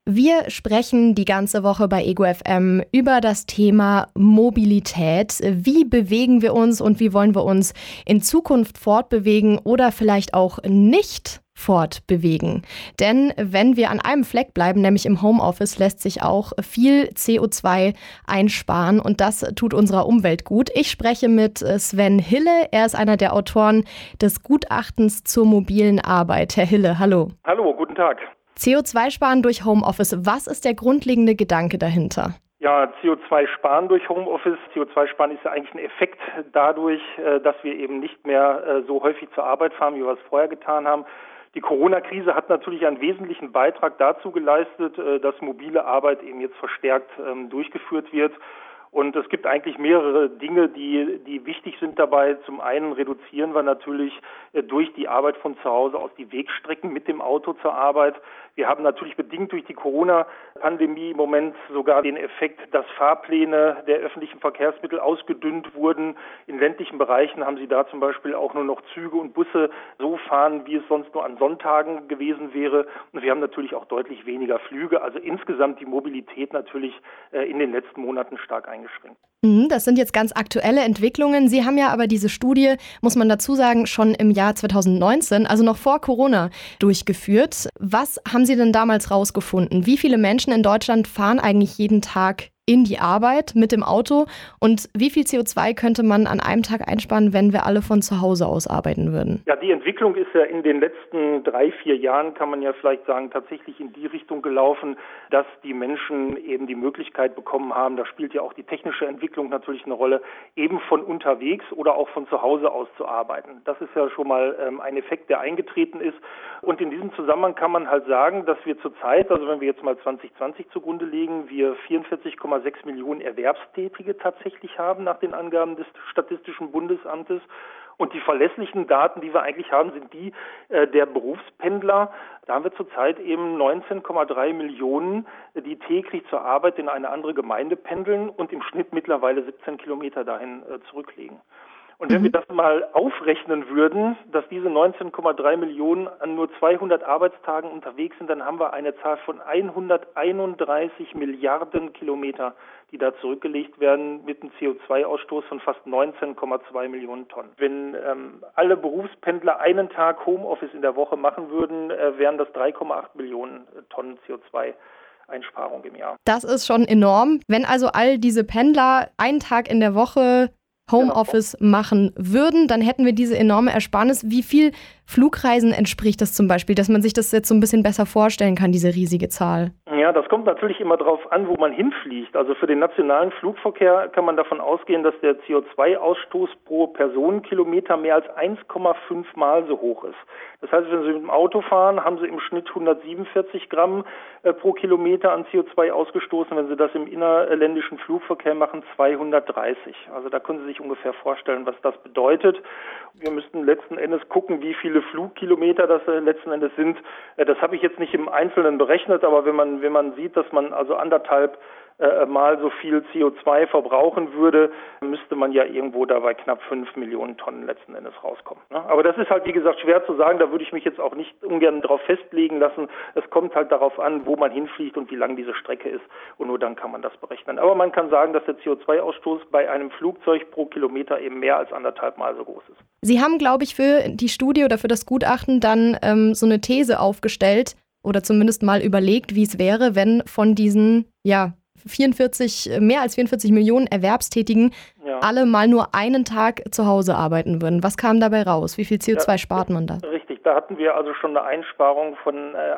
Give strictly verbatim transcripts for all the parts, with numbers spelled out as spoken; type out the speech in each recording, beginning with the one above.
Wir sprechen die ganze Woche bei Ego F M über das Thema Mobilität. Wie bewegen wir uns und wie wollen wir uns in Zukunft fortbewegen oder vielleicht auch nicht fortbewegen? Denn wenn wir an einem Fleck bleiben, nämlich im Homeoffice, lässt sich auch viel C O zwei einsparen und das tut unserer Umwelt gut. Ich spreche mit Sven Hille. Er ist einer der Autoren des Gutachtens zur mobilen Arbeit. Herr Hille, hallo. Hallo, guten Tag. C O zwei sparen durch Homeoffice. Was ist der grundlegende Gedanke dahinter? Ja, C O zwei sparen durch Homeoffice. C O zwei sparen ist ja eigentlich ein Effekt dadurch, dass wir eben nicht mehr so häufig zur Arbeit fahren, wie wir es vorher getan haben. Die Corona-Krise hat natürlich einen wesentlichen Beitrag dazu geleistet, dass mobile Arbeit eben jetzt verstärkt durchgeführt wird. Und es gibt eigentlich mehrere Dinge, die, die wichtig sind dabei. Zum einen reduzieren wir natürlich äh, durch die Arbeit von zu Hause aus die Wegstrecken mit dem Auto zur Arbeit. Wir haben natürlich bedingt durch die Corona-Pandemie im Moment sogar den Effekt, dass Fahrpläne der öffentlichen Verkehrsmittel ausgedünnt wurden. In ländlichen Bereichen haben sie da zum Beispiel auch nur noch Züge und Busse so fahren, wie es sonst nur an Sonntagen gewesen wäre. Und wir haben natürlich auch deutlich weniger Flüge. Also insgesamt die Mobilität natürlich äh, in den letzten Monaten stark eingeschränkt. Das sind jetzt ganz aktuelle Entwicklungen. Sie haben ja aber diese Studie, muss man dazu sagen, schon im Jahr zwanzig neunzehn, also noch vor Corona, durchgeführt. Was haben Sie denn damals rausgefunden? Wie viele Menschen in Deutschland fahren eigentlich jeden Tag in die Arbeit mit dem Auto? Und wie viel C O zwei könnte man an einem Tag einsparen, wenn wir alle von zu Hause aus arbeiten würden? Ja, die Entwicklung ist ja in den letzten drei, vier Jahren, kann man ja vielleicht sagen, tatsächlich in die Richtung gelaufen, dass die Menschen eben die Möglichkeit bekommen haben, da spielt ja auch die technische Entwicklung natürlich eine Rolle, eben von unterwegs oder auch von zu Hause aus zu arbeiten. Das ist ja schon mal ähm, ein Effekt, der eingetreten ist. Und in diesem Zusammenhang kann man halt sagen, dass wir zurzeit, also wenn wir jetzt mal zwanzig zwanzig zugrunde legen, wir vierundvierzig Komma sechs Millionen Erwerbstätige tatsächlich haben nach den Angaben des Statistischen Bundesamtes. Und die verlässlichen Daten, die wir eigentlich haben, sind die äh, der Berufspendler. Da haben wir zurzeit eben neunzehn Komma drei Millionen, die täglich zur Arbeit in eine andere Gemeinde pendeln und im Schnitt mittlerweile siebzehn Kilometer dahin äh, zurücklegen. Und wenn wir das mal aufrechnen würden, dass diese neunzehn Komma drei Millionen an nur zweihundert Arbeitstagen unterwegs sind, dann haben wir eine Zahl von hunderteinunddreißig Milliarden Kilometer, die da zurückgelegt werden mit einem C O zwei Ausstoß von fast neunzehn Komma zwei Millionen Tonnen. Wenn ähm, alle Berufspendler einen Tag Homeoffice in der Woche machen würden, äh, wären das drei Komma acht Millionen Tonnen C O zwei Einsparung im Jahr. Das ist schon enorm. Wenn also all diese Pendler einen Tag in der Woche Homeoffice genau machen würden, dann hätten wir diese enorme Ersparnis. Wie viel Flugreisen entspricht das zum Beispiel, dass man sich das jetzt so ein bisschen besser vorstellen kann, diese riesige Zahl? Ja, das kommt natürlich immer darauf an, wo man hinfliegt. Also für den nationalen Flugverkehr kann man davon ausgehen, dass der C O zwei Ausstoß pro Personenkilometer mehr als eins Komma fünf Mal so hoch ist. Das heißt, wenn Sie mit dem Auto fahren, haben Sie im Schnitt hundertsiebenundvierzig Gramm äh, pro Kilometer an C O zwei ausgestoßen. Wenn Sie das im innerländischen Flugverkehr machen, zweihundertdreißig. Also da können Sie sich ungefähr vorstellen, was das bedeutet. Wir müssten letzten Endes gucken, wie viele Flugkilometer das äh, letzten Endes sind. Äh, das habe ich jetzt nicht im Einzelnen berechnet, aber wenn man wenn man sieht, dass man also anderthalb äh, mal so viel C O zwei verbrauchen würde, müsste man ja irgendwo da bei knapp fünf Millionen Tonnen letzten Endes rauskommen. Ne? Aber das ist halt, wie gesagt, schwer zu sagen. Da würde ich mich jetzt auch nicht ungern drauf festlegen lassen. Es kommt halt darauf an, wo man hinfliegt und wie lang diese Strecke ist. Und nur dann kann man das berechnen. Aber man kann sagen, dass der C O zwei Ausstoß bei einem Flugzeug pro Kilometer eben mehr als anderthalb Mal so groß ist. Sie haben, glaube ich, für die Studie oder für das Gutachten dann ähm, so eine These aufgestellt oder zumindest mal überlegt, wie es wäre, wenn von diesen, ja, vierundvierzig, mehr als vierundvierzig Millionen Erwerbstätigen ja. alle mal nur einen Tag zu Hause arbeiten würden. Was kam dabei raus? Wie viel C O zwei ja, spart man da? Richtig, da hatten wir also schon eine Einsparung von äh,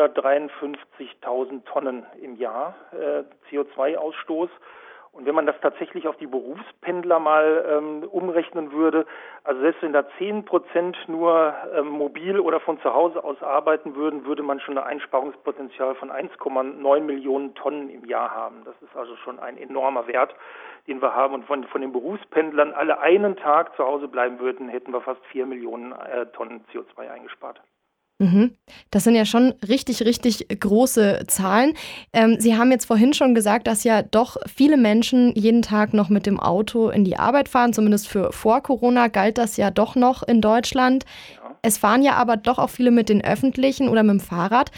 achthundertdreiundfünfzigtausend Tonnen im Jahr äh, C O zwei Ausstoß. Und wenn man das tatsächlich auf die Berufspendler mal ähm, umrechnen würde, also selbst wenn da zehn Prozent nur ähm, mobil oder von zu Hause aus arbeiten würden, würde man schon ein Einsparungspotenzial von eins Komma neun Millionen Tonnen im Jahr haben. Das ist also schon ein enormer Wert, den wir haben. Und von, von den Berufspendlern alle einen Tag zu Hause bleiben würden, hätten wir fast vier Millionen äh, Tonnen C O zwei eingespart. Mhm. Das sind ja schon richtig, richtig große Zahlen. Ähm, Sie haben jetzt vorhin schon gesagt, dass ja doch viele Menschen jeden Tag noch mit dem Auto in die Arbeit fahren. Zumindest für vor Corona galt das ja doch noch in Deutschland. Ja. Es fahren ja aber doch auch viele mit den Öffentlichen oder mit dem Fahrrad.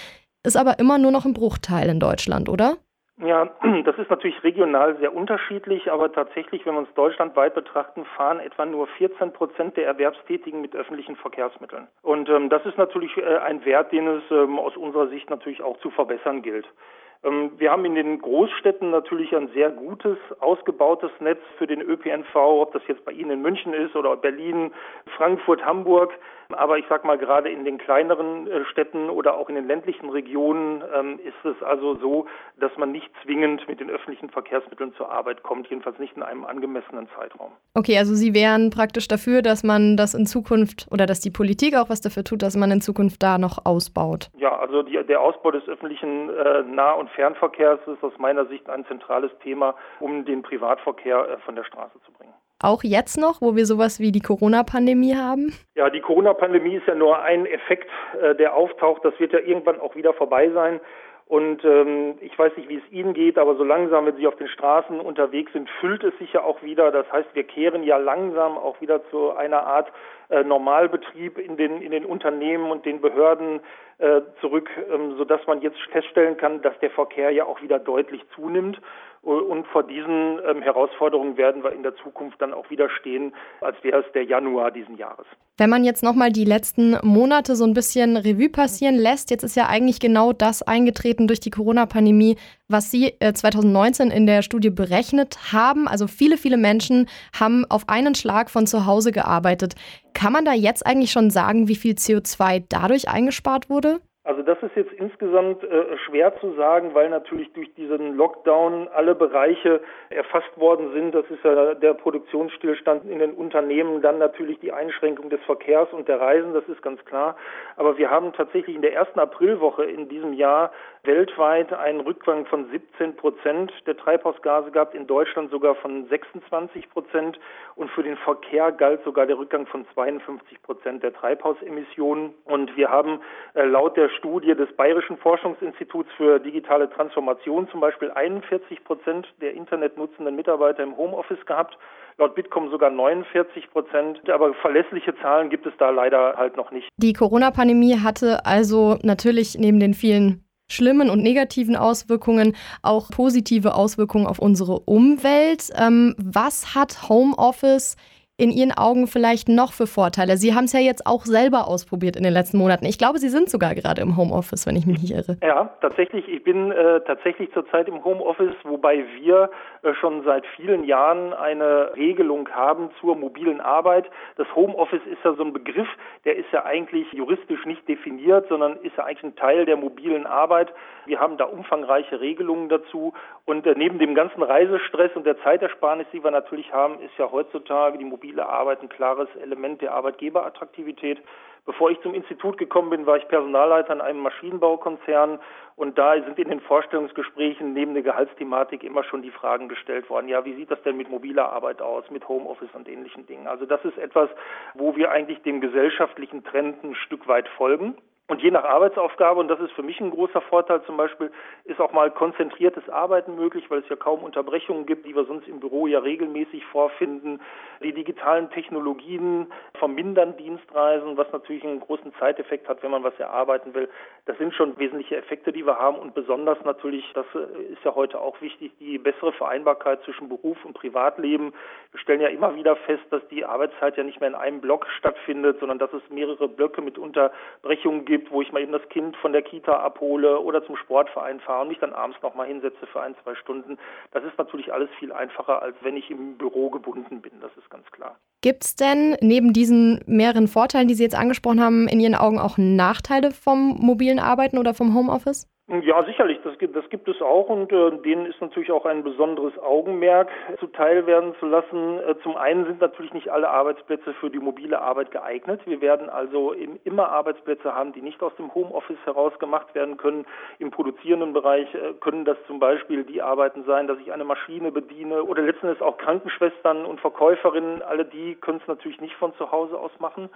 ist aber immer nur noch ein Bruchteil in Deutschland, oder? Ja, das ist natürlich regional sehr unterschiedlich, aber tatsächlich, wenn wir uns deutschlandweit betrachten, fahren etwa nur vierzehn Prozent der Erwerbstätigen mit öffentlichen Verkehrsmitteln. Und ähm, das ist natürlich äh, ein Wert, den es ähm, aus unserer Sicht natürlich auch zu verbessern gilt. Ähm, wir haben in den Großstädten natürlich ein sehr gutes, ausgebautes Netz für den Ö P N V, ob das jetzt bei Ihnen in München ist oder Berlin, Frankfurt, Hamburg. Aber ich sag mal, gerade in den kleineren äh, Städten oder auch in den ländlichen Regionen ähm, ist es also so, dass man nicht zwingend mit den öffentlichen Verkehrsmitteln zur Arbeit kommt, jedenfalls nicht in einem angemessenen Zeitraum. Okay, also Sie wären praktisch dafür, dass man das in Zukunft oder dass die Politik auch was dafür tut, dass man in Zukunft da noch ausbaut. Ja, also die, der Ausbau des öffentlichen äh, Nah- und Fernverkehrs ist aus meiner Sicht ein zentrales Thema, um den Privatverkehr äh, von der Straße zu bringen. Auch jetzt noch, wo wir sowas wie die Corona-Pandemie haben? Ja, die Corona-Pandemie ist ja nur ein Effekt, äh, der auftaucht. Das wird ja irgendwann auch wieder vorbei sein. Und ähm, ich weiß nicht, wie es Ihnen geht, aber so langsam, wenn Sie auf den Straßen unterwegs sind, füllt es sich ja auch wieder. Das heißt, wir kehren ja langsam auch wieder zu einer Art äh, Normalbetrieb in den in den Unternehmen und den Behörden äh, zurück, ähm, sodass man jetzt feststellen kann, dass der Verkehr ja auch wieder deutlich zunimmt. Und vor diesen ähm, Herausforderungen werden wir in der Zukunft dann auch wieder stehen, als wäre es der Januar diesen Jahres. Wenn man jetzt nochmal die letzten Monate so ein bisschen Revue passieren lässt, jetzt ist ja eigentlich genau das eingetreten durch die Corona-Pandemie, was Sie äh, zwanzig neunzehn in der Studie berechnet haben. Also viele, viele Menschen haben auf einen Schlag von zu Hause gearbeitet. Kann man da jetzt eigentlich schon sagen, wie viel C O zwei dadurch eingespart wurde? Also das ist jetzt insgesamt äh, schwer zu sagen, weil natürlich durch diesen Lockdown alle Bereiche erfasst worden sind. Das ist ja der Produktionsstillstand in den Unternehmen, dann natürlich die Einschränkung des Verkehrs und der Reisen, das ist ganz klar. Aber wir haben tatsächlich in der ersten Aprilwoche in diesem Jahr weltweit einen Rückgang von siebzehn Prozent der Treibhausgase gehabt, in Deutschland sogar von sechsundzwanzig Prozent und für den Verkehr galt sogar der Rückgang von zweiundfünfzig Prozent der Treibhausemissionen. Und wir haben äh, laut der Studie des Bayerischen Forschungsinstituts für digitale Transformation zum Beispiel einundvierzig Prozent der internetnutzenden Mitarbeiter im Homeoffice gehabt, laut Bitkom sogar neunundvierzig Prozent, aber verlässliche Zahlen gibt es da leider halt noch nicht. Die Corona-Pandemie hatte also natürlich neben den vielen schlimmen und negativen Auswirkungen auch positive Auswirkungen auf unsere Umwelt. Ähm, was hat Homeoffice in Ihren Augen vielleicht noch für Vorteile? Sie haben es ja jetzt auch selber ausprobiert in den letzten Monaten. Ich glaube, Sie sind sogar gerade im Homeoffice, wenn ich mich nicht irre. Ja, tatsächlich. Ich bin äh, tatsächlich zurzeit im Homeoffice, wobei wir äh, schon seit vielen Jahren eine Regelung haben zur mobilen Arbeit. Das Homeoffice ist ja so ein Begriff, der ist ja eigentlich juristisch nicht definiert, sondern ist ja eigentlich ein Teil der mobilen Arbeit. Wir haben da umfangreiche Regelungen dazu. Und äh, neben dem ganzen Reisestress und der Zeitersparnis, die wir natürlich haben, ist ja heutzutage die mobile Arbeit ein klares Element der Arbeitgeberattraktivität. Bevor ich zum Institut gekommen bin, war ich Personalleiter in einem Maschinenbaukonzern und da sind in den Vorstellungsgesprächen neben der Gehaltsthematik immer schon die Fragen gestellt worden, ja, wie sieht das denn mit mobiler Arbeit aus, mit Homeoffice und ähnlichen Dingen? Also das ist etwas, wo wir eigentlich dem gesellschaftlichen Trend ein Stück weit folgen. Und je nach Arbeitsaufgabe, und das ist für mich ein großer Vorteil zum Beispiel, ist auch mal konzentriertes Arbeiten möglich, weil es ja kaum Unterbrechungen gibt, die wir sonst im Büro ja regelmäßig vorfinden. Die digitalen Technologien vermindern Dienstreisen, was natürlich einen großen Zeiteffekt hat, wenn man was erarbeiten will. Das sind schon wesentliche Effekte, die wir haben und besonders natürlich, das ist ja heute auch wichtig, die bessere Vereinbarkeit zwischen Beruf und Privatleben. Wir stellen ja immer wieder fest, dass die Arbeitszeit ja nicht mehr in einem Block stattfindet, sondern dass es mehrere Blöcke mit Unterbrechungen gibt, wo ich mal eben das Kind von der Kita abhole oder zum Sportverein fahre und mich dann abends noch mal hinsetze für ein, zwei Stunden. Das ist natürlich alles viel einfacher, als wenn ich im Büro gebunden bin, das ist ganz klar. Gibt es denn neben diesen mehreren Vorteilen, die Sie jetzt angesprochen haben, in Ihren Augen auch Nachteile vom mobilen Arbeiten oder vom Homeoffice? Ja, sicherlich, das gibt, das gibt es auch und äh, denen ist natürlich auch ein besonderes Augenmerk zuteil werden zu lassen. Äh, zum einen sind natürlich nicht alle Arbeitsplätze für die mobile Arbeit geeignet. Wir werden also im, immer Arbeitsplätze haben, die nicht aus dem Homeoffice heraus gemacht werden können. Im produzierenden Bereich äh, können das zum Beispiel die Arbeiten sein, dass ich eine Maschine bediene oder letzten Endes auch Krankenschwestern und Verkäuferinnen, alle die können es natürlich nicht von zu Hause aus machen.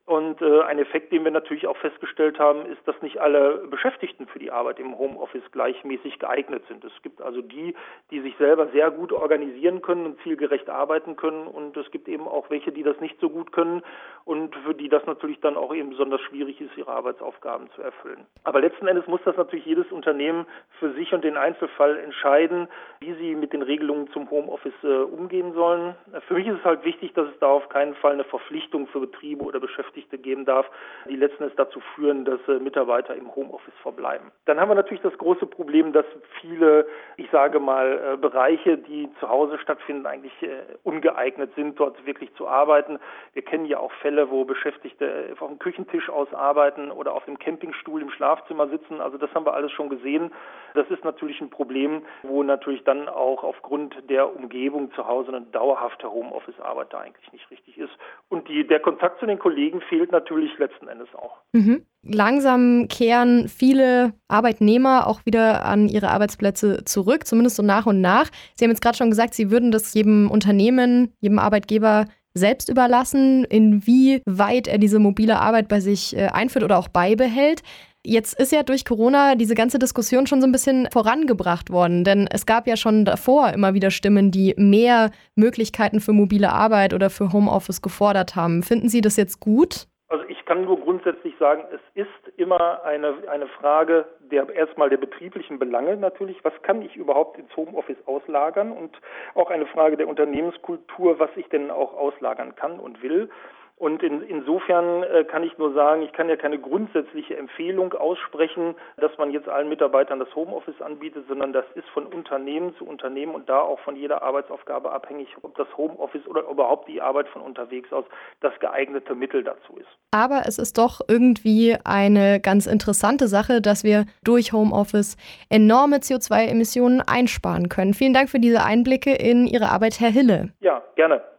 Und äh, ein Effekt, den wir natürlich auch festgestellt haben, ist, dass nicht alle Beschäftigten für die Arbeit im Homeoffice gleichmäßig geeignet sind. Es gibt also die, die sich selber sehr gut organisieren können und zielgerecht arbeiten können. Und es gibt eben auch welche, die das nicht so gut können und für die das natürlich dann auch eben besonders schwierig ist, ihre Arbeitsaufgaben zu erfüllen. Aber letzten Endes muss das natürlich jedes Unternehmen für sich und den Einzelfall entscheiden, wie sie mit den Regelungen zum Homeoffice äh, umgehen sollen. Für mich ist es halt wichtig, dass es da auf keinen Fall eine Verpflichtung für Betriebe oder Beschäftigte geben darf, die letzten Endes dazu führen, dass äh, Mitarbeiter im Homeoffice verbleiben. Dann haben wir natürlich das große Problem, dass viele, ich sage mal, äh, Bereiche, die zu Hause stattfinden, eigentlich äh, ungeeignet sind, dort wirklich zu arbeiten. Wir kennen ja auch Fälle, wo Beschäftigte auf dem Küchentisch aus arbeiten oder auf dem Campingstuhl im Schlafzimmer sitzen. Also das haben wir alles schon gesehen. Das ist natürlich ein Problem, wo natürlich dann auch aufgrund der Umgebung zu Hause eine dauerhafte Homeoffice-Arbeit da eigentlich nicht richtig ist. Und die, der Kontakt zu den Kollegen fehlt natürlich letzten Endes auch. Mhm. Langsam kehren viele Arbeitnehmer auch wieder an ihre Arbeitsplätze zurück, zumindest so nach und nach. Sie haben jetzt gerade schon gesagt, Sie würden das jedem Unternehmen, jedem Arbeitgeber selbst überlassen, inwieweit er diese mobile Arbeit bei sich äh, einführt oder auch beibehält. Jetzt ist ja durch Corona diese ganze Diskussion schon so ein bisschen vorangebracht worden, denn es gab ja schon davor immer wieder Stimmen, die mehr Möglichkeiten für mobile Arbeit oder für Homeoffice gefordert haben. Finden Sie das jetzt gut? Also ich kann nur grundsätzlich sagen, es ist immer eine, eine Frage der erstmal der betrieblichen Belange natürlich. Was kann ich überhaupt ins Homeoffice auslagern? Und auch eine Frage der Unternehmenskultur, was ich denn auch auslagern kann und will. Und in, insofern äh, kann ich nur sagen, ich kann ja keine grundsätzliche Empfehlung aussprechen, dass man jetzt allen Mitarbeitern das Homeoffice anbietet, sondern das ist von Unternehmen zu Unternehmen und da auch von jeder Arbeitsaufgabe abhängig, ob das Homeoffice oder überhaupt die Arbeit von unterwegs aus das geeignete Mittel dazu ist. Aber es ist doch irgendwie eine ganz interessante Sache, dass wir durch Homeoffice enorme C O zwei Emissionen einsparen können. Vielen Dank für diese Einblicke in Ihre Arbeit, Herr Hille. Ja, gerne.